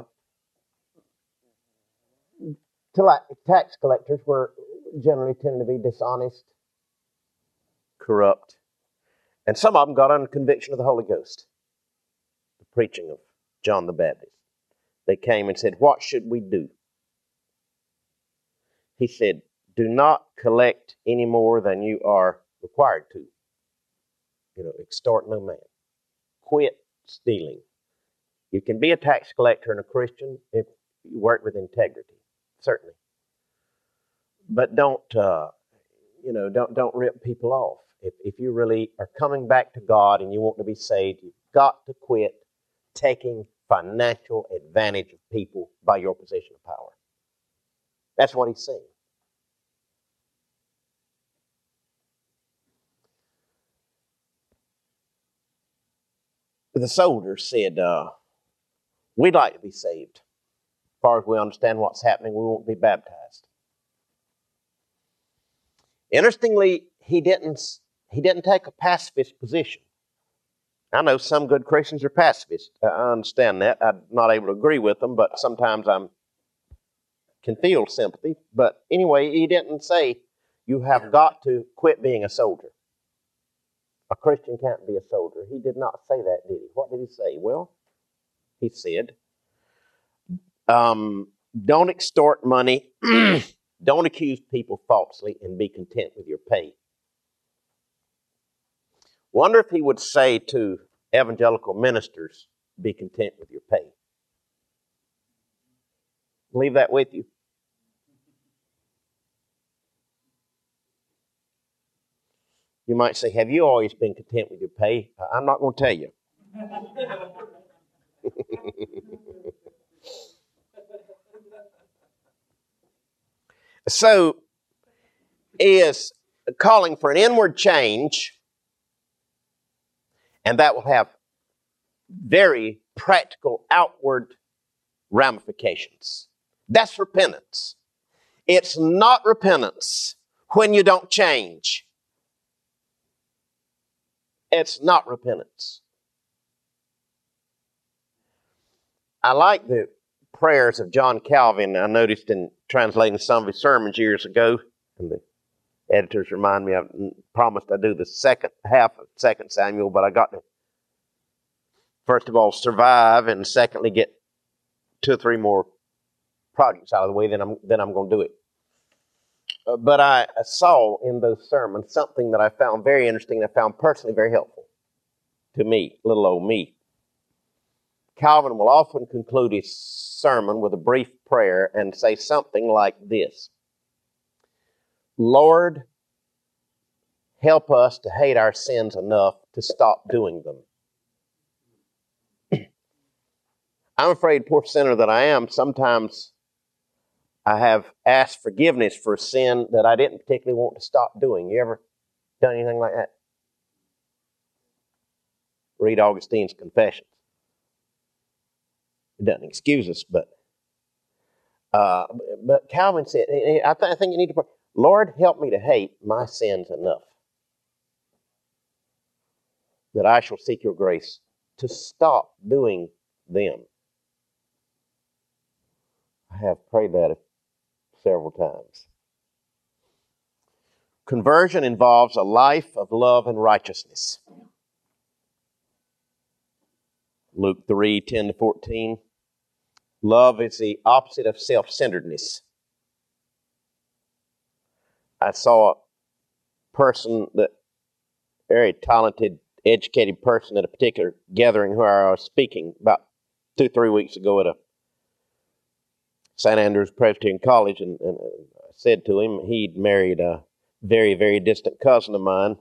tax collectors were generally tend to be dishonest, corrupt, and some of them got under conviction of the Holy Ghost. The preaching of John the Baptist. They came and said, "What should we do?" He said, "Do not collect any more than you are required to. Extort no man. Quit stealing. You can be a tax collector and a Christian if you work with integrity, certainly. But don't rip people off. If you really are coming back to God and you want to be saved, you've got to quit taking financial advantage of people by your position of power." That's what he's saying. The soldiers said, "We'd like to be saved. As far as we understand what's happening, we won't be baptized." Interestingly, he didn't take a pacifist position. I know some good Christians are pacifists. I understand that. I'm not able to agree with them, but sometimes I can feel sympathy. But anyway, he didn't say, "You have got to quit being a soldier. A Christian can't be a soldier." He did not say that, did he? What did he say? Well, he said, don't extort money, don't accuse people falsely, and be content with your pay. Wonder if he would say to evangelical ministers, be content with your pay. Leave that with you. You might say, "Have you always been content with your pay?" I'm not going to tell you. So, he is calling for an inward change, and that will have very practical outward ramifications. That's repentance. It's not repentance when you don't change. It's not repentance. I like the prayers of John Calvin. I noticed in translating some of his sermons years ago, and the editors remind me, I promised I'd do the second half of 2 Samuel, but I got to, first of all, survive, and secondly, get 2 or 3 more projects out of the way, then I'm going to do it. But I saw in those sermons something that I found very interesting, and I found personally very helpful to me, little old me. Calvin will often conclude his sermon with a brief prayer and say something like this: "Lord, help us to hate our sins enough to stop doing them. I'm afraid, poor sinner that I am, sometimes I have asked forgiveness for a sin that I didn't particularly want to stop doing. You ever done anything like that? Read Augustine's Confessions. It doesn't excuse us, but Calvin said, I think you need to pray, Lord, help me to hate my sins enough that I shall seek your grace to stop doing them. I have prayed that several times. Conversion involves a life of love and righteousness. Luke 3:10-14. Love is the opposite of self-centeredness. I saw a person, very talented, educated person at a particular gathering where I was speaking about 2-3 weeks ago at a St. Andrews Presbyterian College, and I said to him he'd married a very, very distant cousin of mine,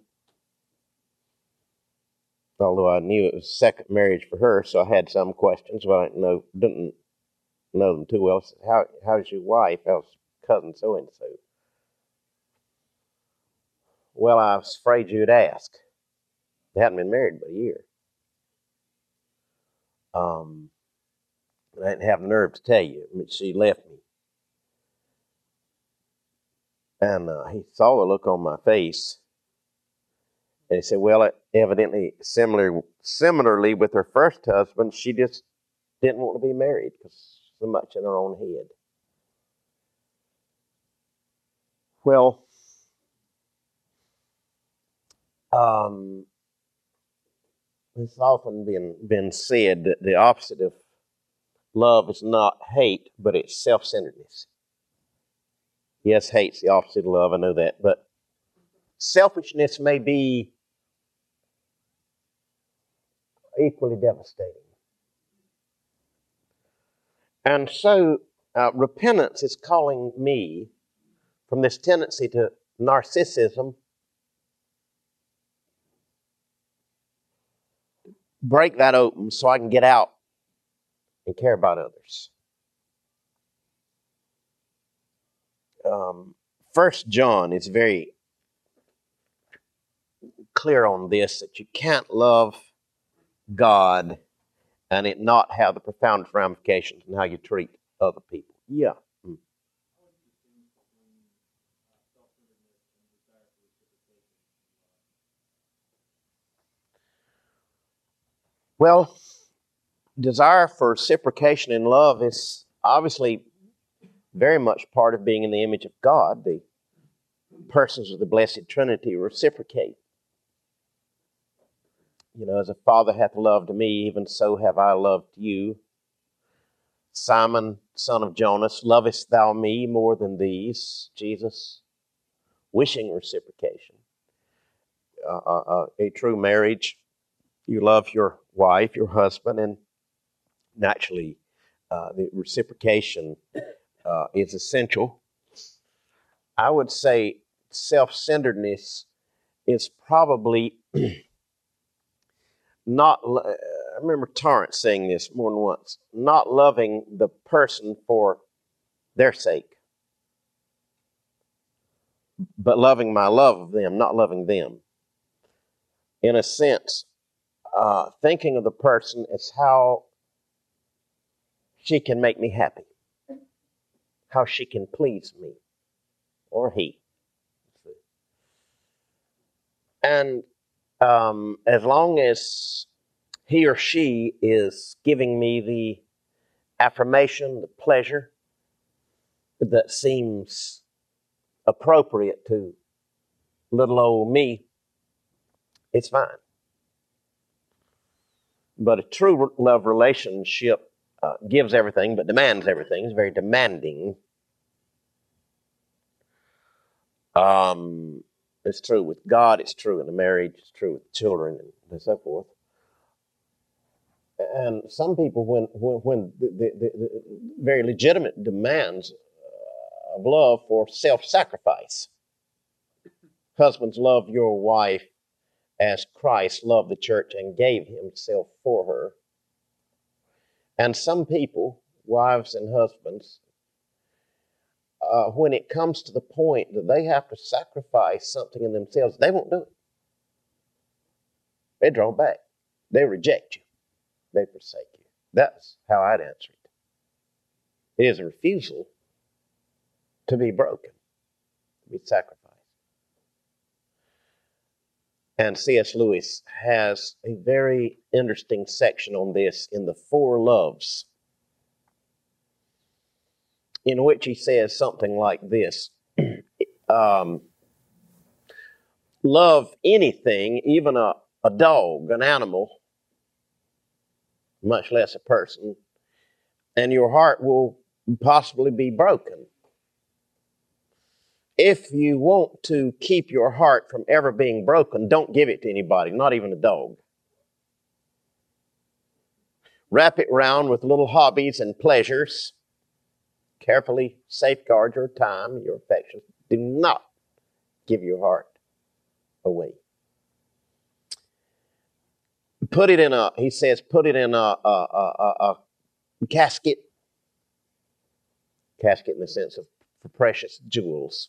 although I knew it was a second marriage for her, so I had some questions, but I didn't know them too well. I said, how's your wife? How's cousin so-and-so? Well, I was afraid you'd ask. They hadn't been married but a year. I didn't have the nerve to tell you. I mean, she left me. And he saw the look on my face. And he said, well, evidently, similarly with her first husband, she just didn't want to be married because so much in her own head. Well, it's often been said that the opposite of love is not hate, but it's self-centeredness. Yes, hate's the opposite of love, I know that, but selfishness may be equally devastating. And so repentance is calling me from this tendency to narcissism, break that open so I can get out and care about others. 1 John is very clear on this, that you can't love God and it not have the profound ramifications in how you treat other people. Yeah. Well, desire for reciprocation in love is obviously very much part of being in the image of God. The persons of the Blessed Trinity reciprocate. You know, as a father hath loved me, even so have I loved you. Simon, son of Jonas, lovest thou me more than these? Jesus, wishing reciprocation. A true marriage, you love your wife, your husband, and naturally the reciprocation is essential. I would say self-centeredness is probably not, I remember Torrance saying this more than once, not loving the person for their sake, but loving my love of them, not loving them. In a sense, thinking of the person as how she can make me happy, how she can please me, or he. And as long as he or she is giving me the affirmation, the pleasure that seems appropriate to little old me, it's fine. But a true love relationship gives everything but demands everything. It's very demanding. It's true with God, it's true in a marriage, it's true with children, and so forth. And some people, when the very legitimate demands of love for self-sacrifice, Husbands, love your wife as Christ loved the church and gave himself for her. And some people, wives and husbands, when it comes to the point that they have to sacrifice something in themselves, they won't do it. They draw back. They reject you. They forsake you. That's how I'd answer it. It is a refusal to be broken, to be sacrificed. And C.S. Lewis has a very interesting section on this in the Four Loves, in which he says something like this. Love anything, even a dog, an animal, much less a person, and your heart will possibly be broken. If you want to keep your heart from ever being broken, don't give it to anybody, not even a dog. Wrap it round with little hobbies and pleasures. Carefully safeguard your time, your affections. Do not give your heart away. Put it in a casket. Casket in the sense of for precious jewels,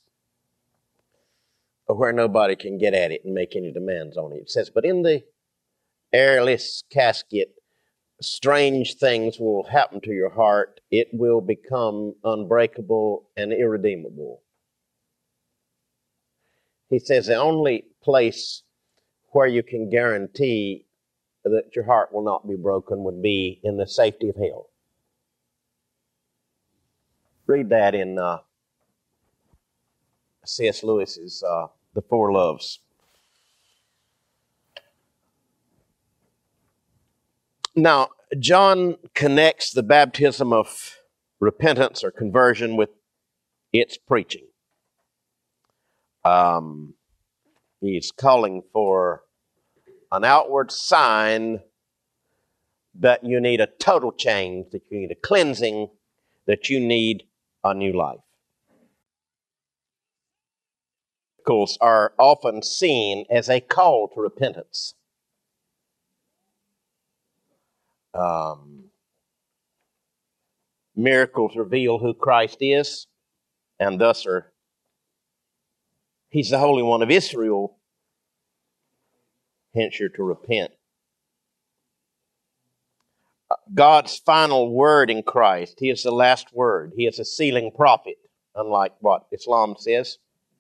where nobody can get at it and make any demands on it. It says, but in the airless casket, strange things will happen to your heart. It will become unbreakable and irredeemable. He says the only place where you can guarantee that your heart will not be broken would be in the safety of hell. Read that in C.S. Lewis's The Four Loves. Now, John connects the baptism of repentance or conversion with its preaching. He's calling for an outward sign that you need a total change, that you need a cleansing, that you need a new life. Miracles are often seen as a call to repentance. Miracles reveal who Christ is, and thus He's the Holy One of Israel, hence you're to repent. God's final word in Christ, He is the last word. He is a sealing prophet, unlike what Islam says.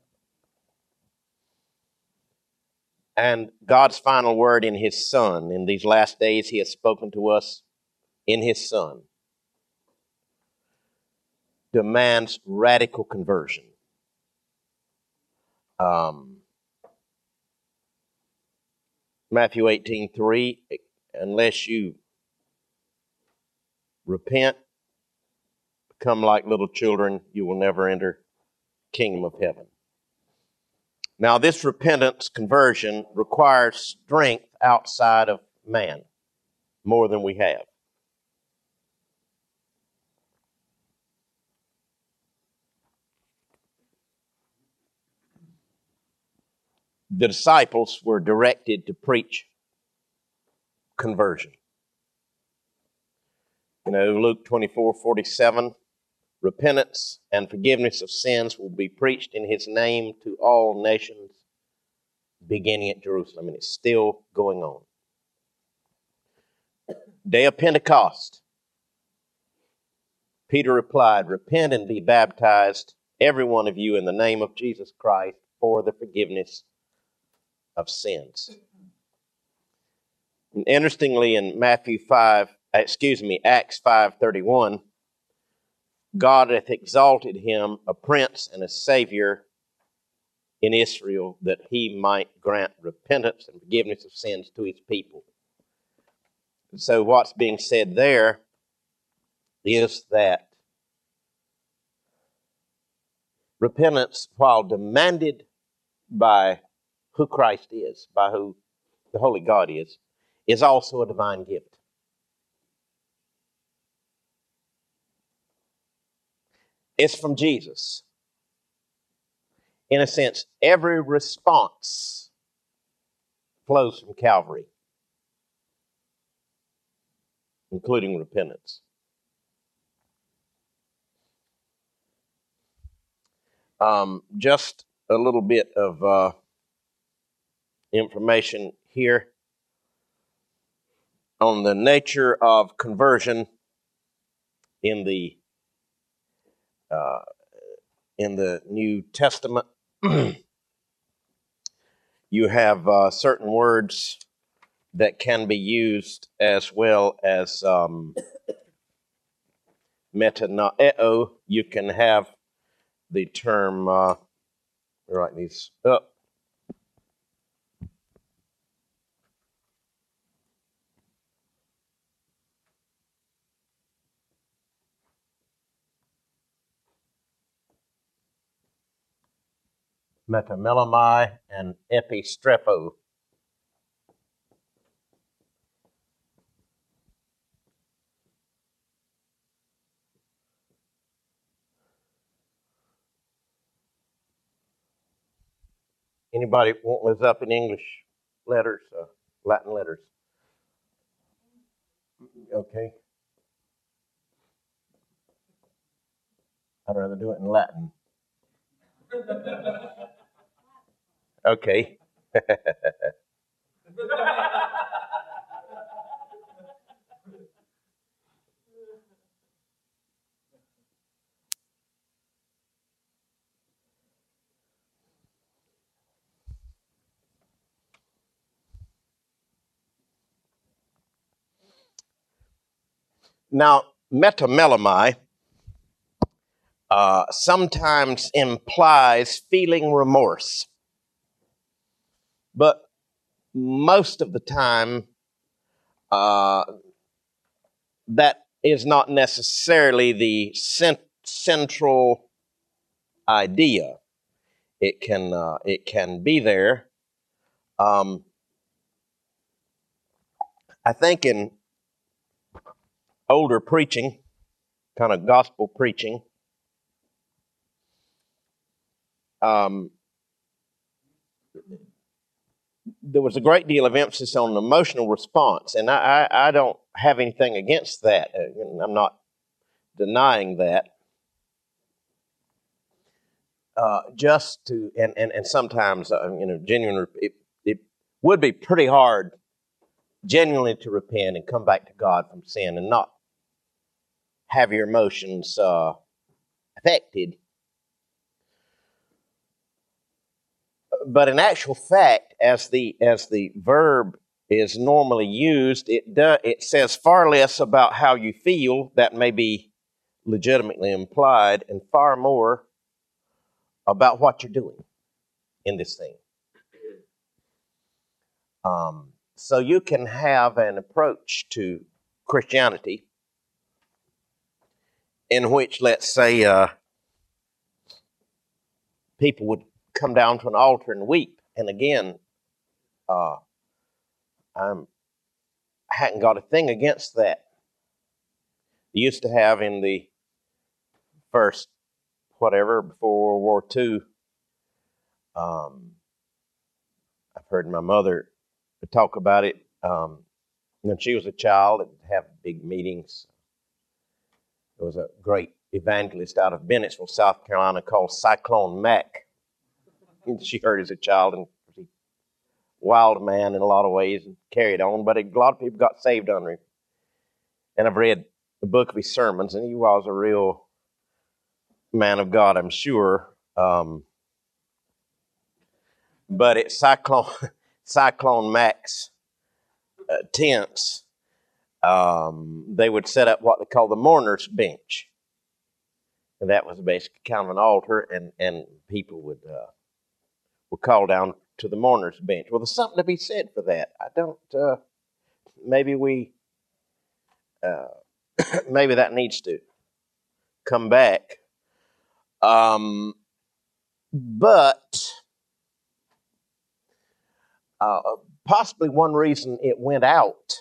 And God's final word in His Son. In these last days, He has spoken to us in His Son. Demands radical conversion. Matthew 18:3, unless you repent, become like little children, you will never enter the kingdom of heaven. Now, this repentance, conversion, requires strength outside of man, more than we have. The disciples were directed to preach conversion. Luke 24:47, repentance and forgiveness of sins will be preached in His name to all nations, beginning at Jerusalem. And it's still going on. Day of Pentecost. Peter replied, repent and be baptized, every one of you, in the name of Jesus Christ for the forgiveness of sins. And interestingly, in Acts 5:31, God hath exalted Him a prince and a savior in Israel, that He might grant repentance and forgiveness of sins to His people. So what's being said there is that repentance, while demanded by who Christ is, by who the Holy God is also a divine gift. It's from Jesus. In a sense, every response flows from Calvary, including repentance. Just a little bit of information here on the nature of conversion in the New Testament. You have certain words that can be used as well as metanoeo. You can have the term, write these up. Metamelomai and epistrepo. Anybody want those up in English letters, Latin letters? Okay. I'd rather do it in Latin. Okay. Now, metamelomai sometimes implies feeling remorse, but most of the time that is not necessarily the central idea. It can be there. I think in older preaching, kind of gospel preaching, there was a great deal of emphasis on emotional response, and I don't have anything against that. I'm not denying that. Just to and sometimes genuine. It would be pretty hard genuinely to repent and come back to God from sin and not have your emotions affected. But in actual fact, as the verb is normally used, it says far less about how you feel, that may be legitimately implied, and far more about what you're doing in this thing. So you can have an approach to Christianity in which, let's say, people would come down to an altar and weep. And again, I hadn't got a thing against that. You used to have in the first, before World War II, I've heard my mother talk about it. When she was a child, and have big meetings. There was a great evangelist out of Bennettsville, South Carolina, called Cyclone Mac. She heard as a child and was a wild man in a lot of ways and carried on, but a lot of people got saved under him. And I've read the book of his sermons, and he was a real man of God, I'm sure. But at Cyclone Mac's tents, they would set up what they call the mourner's bench. And that was basically kind of an altar, and people would call down to the mourner's bench. Well, there's something to be said for that. I don't, maybe that needs to come back. But possibly one reason it went out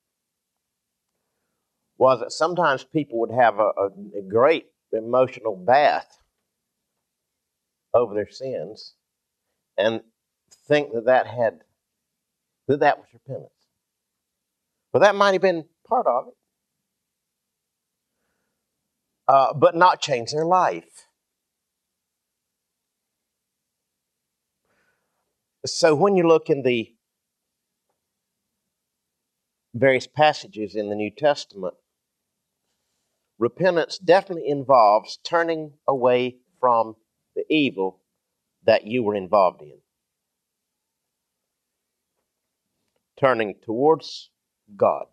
was that sometimes people would have a great emotional bath over their sins and think that was repentance. Well, that might have been part of it, but not change their life. So when you look in the various passages in the New Testament, repentance definitely involves turning away from the evil that you were involved in. Turning towards God.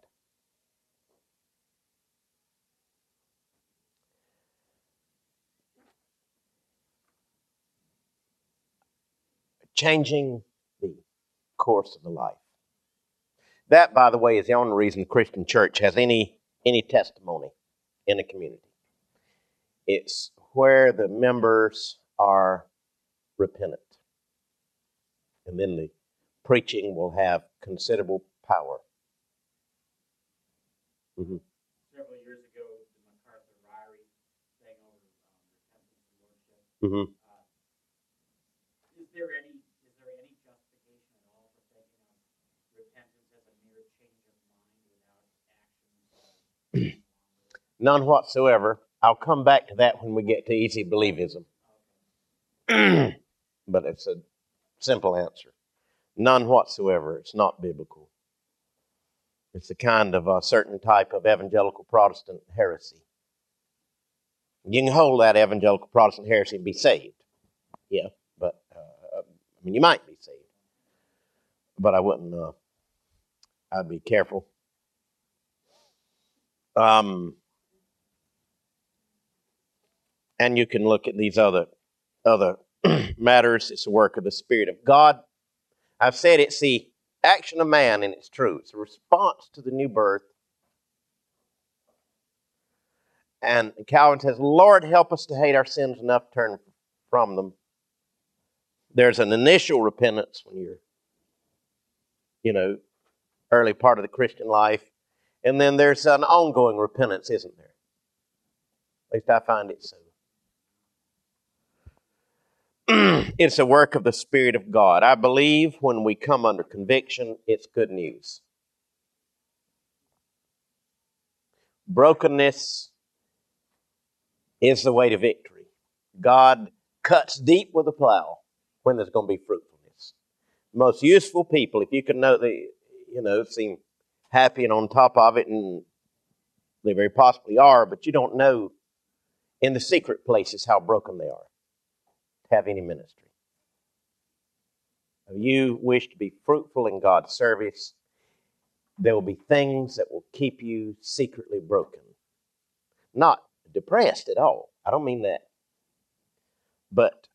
Changing the course of the life. That, by the way, is the only reason the Christian church has any testimony in a community. It's where the members are repentant. And then the preaching will have considerable power. Mm-hmm. Several years ago, the MacArthur Ryrie thing over repentance and worship. Mm-hmm. Is there any justification at all for thinking of repentance as a mere change of mind without action? None whatsoever. I'll come back to that when we get to easy believism. But it's a simple answer. None whatsoever. It's not biblical. It's a kind of a certain type of evangelical Protestant heresy. You can hold that evangelical Protestant heresy and be saved. Yeah, but you might be saved. But I wouldn't, I'd be careful. And you can look at these other matters. It's the work of the Spirit of God. I've said it's the action of man, and it's true. It's a response to the new birth. And Calvin says, Lord, help us to hate our sins enough to turn from them. There's an initial repentance when you're, early part of the Christian life. And then there's an ongoing repentance, isn't there? At least I find it so. It's a work of the Spirit of God. I believe when we come under conviction, it's good news. Brokenness is the way to victory. God cuts deep with a plow when there's going to be fruitfulness. Most useful people, if you can know, seem happy and on top of it, and they very possibly are, but you don't know in the secret places how broken they are to have any ministry. If you wish to be fruitful in God's service, there will be things that will keep you secretly broken. Not depressed at all. I don't mean that. But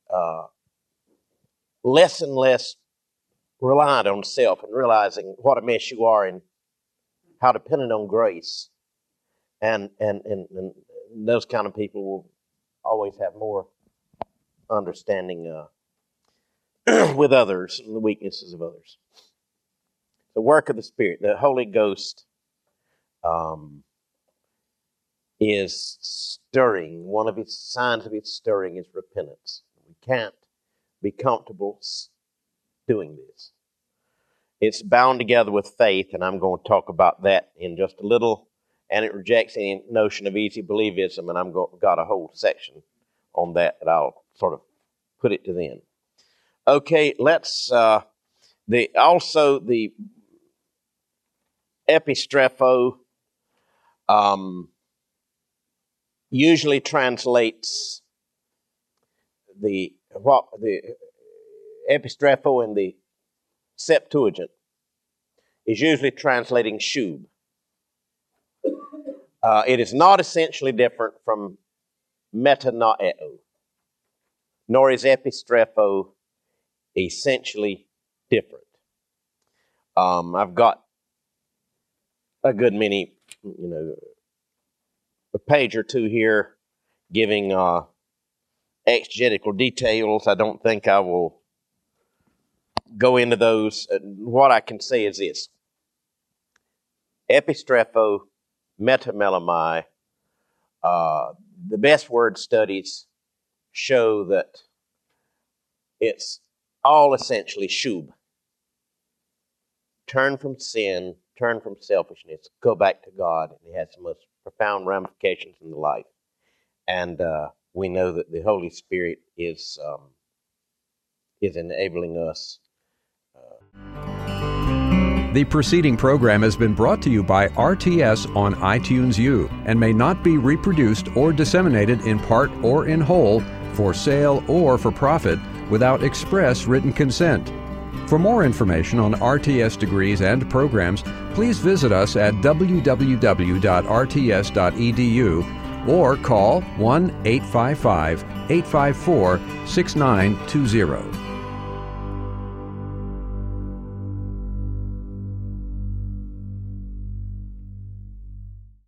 less and less reliant on self and realizing what a mess you are and how dependent on grace. And those kind of people will always have more understanding with others and the weaknesses of others. The work of the Spirit, the Holy Ghost is stirring. One of its signs of its stirring is repentance. We can't be comfortable doing this. It's bound together with faith, and I'm going to talk about that in just a little. And it rejects any notion of easy believism, and I've got a whole section on that I'll sort of put it to the end. Okay, let's the epistrepho usually translates the epistrepho in the Septuagint is usually translating shub. It is not essentially different from metanoeo, nor is epistrepho essentially different. I've got a good many, a page or two here giving exegetical details. I don't think I will go into those. What I can say is this. Epistrepho, metamelomai, the best word studies show that It's all essentially shub. Turn from sin, turn from selfishness, go back to God. And it has the most profound ramifications in the life. And we know that the Holy Spirit is enabling us. The preceding program has been brought to you by RTS on iTunes U and may not be reproduced or disseminated in part or in whole for sale or for profit without express written consent. For more information on RTS degrees and programs, please visit us at www.rts.edu or call 1-855-854-6920.